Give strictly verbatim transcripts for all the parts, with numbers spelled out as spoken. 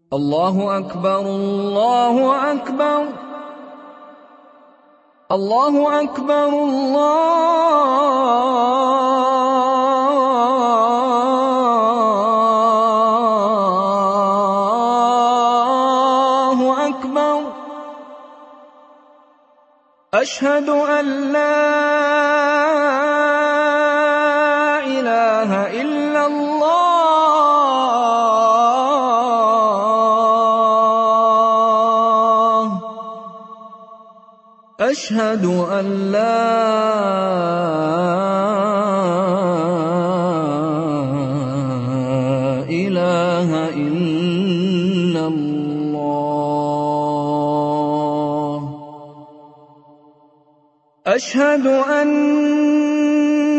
الله أكبر الله أكبر الله أكبر الله أكبر. أشهد أن لا إله إلا الله. أشهد أن لا إله إلا الله. أشهد أن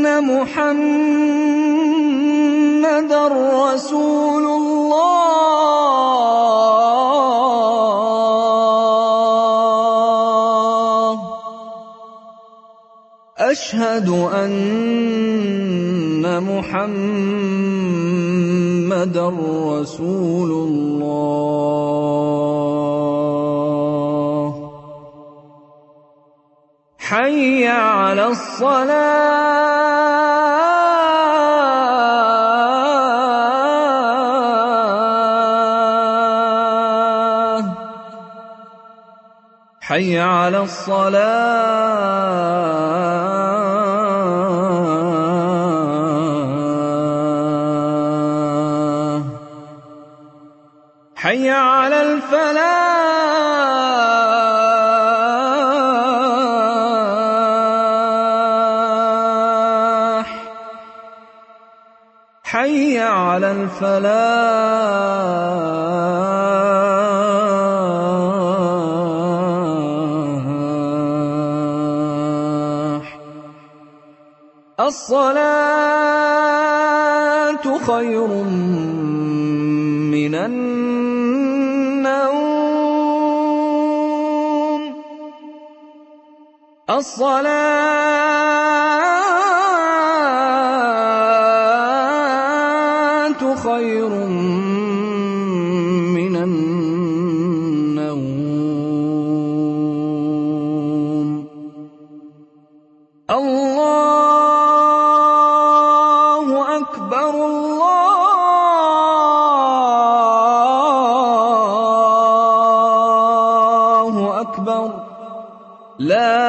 محمدًا رسول الله. أشهد أن محمدًا رسول الله. حي على الصلاة. حي على الصلاة. حي على الفلاح. حي على الفلاح. الصلاة خير من النوم. الصلاة خير من النوم. الله أكبر الله أكبر. لا